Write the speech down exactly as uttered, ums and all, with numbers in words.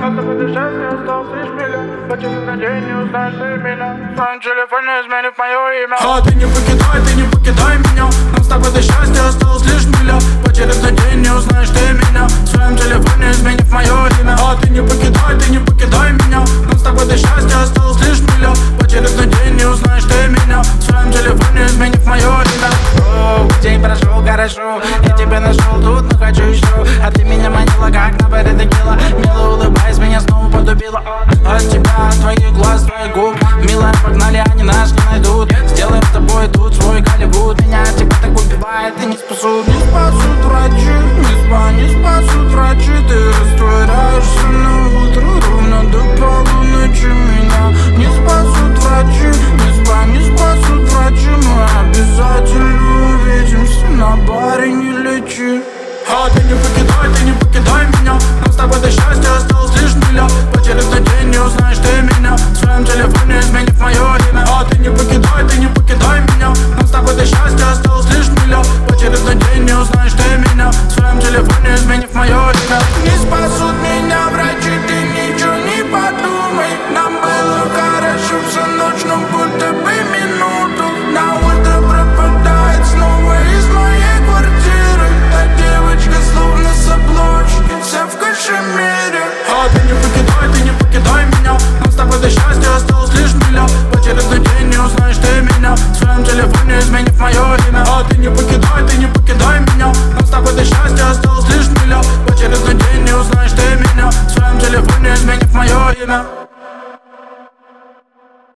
Нас с тобой до счастья осталось лишь миля. По через на день не узнаешь ты меня. В своем телефоне изменив мое имя. А ты не покидай, ты не покидай меня. Нам с тобой до счастья осталось лишь миля. По через на день не узнаешь ты меня. В своем телефоне изменив мое имя. А ты не покидай, ты не покидай меня. Нам с тобой до счастья осталось лишь миля. По через на день не узнаешь ты меня. В своем телефоне изменив мое имя. О, день прошел хорошо, я тебя нашел тут, но хочу еще. А ты меня манила, как на баре текила. Мило улыбаясь, меня снова подубила. От тебя, от твоих глаз, твоих губ. Милая, погнали, они нас не найдут. Сделаем с тобой тут свой Голливуд. Меня от тебя так убивает и не спасут. Не спасут врачи, не спа, не спасут врачи. Ты растворяешься на утро, ровно до полуночи. Меня не спасут врачи, не спа, не спасут врачи. Мы обязательно увидимся, на баре не лечи. А ты не покидай, ты не покидай меня. Нам с тобой до счастья осталось лишь миля. По через на день не узнаешь ты меня. В своем телефоне изменив мое имя. А ты не покидай, ты не покидай меня. Нам с тобой до счастья осталось лишь миля. По через на день не узнаешь ты меня. В своем телефоне изменив мое имя. Не спасут меня врачи, ты ничего не подумай. Нам было хорошо всю ночь, но будто бы минуту. На утро пропадает снова из моей квартиры. Та девочка словно с обложки, вся в кашемире. А ты не покидай, ты не покидай меня. Нам с тобой до счастья осталось лишь миля. По через на день не узнаешь ты меня. В своем телефоне изменив мое имя. А ты не покидай, ты не покидай меня. Нам с тобой до счастья осталось лишь миля. По через на день не узнаешь ты меня. В своем телефоне изменив мое имя.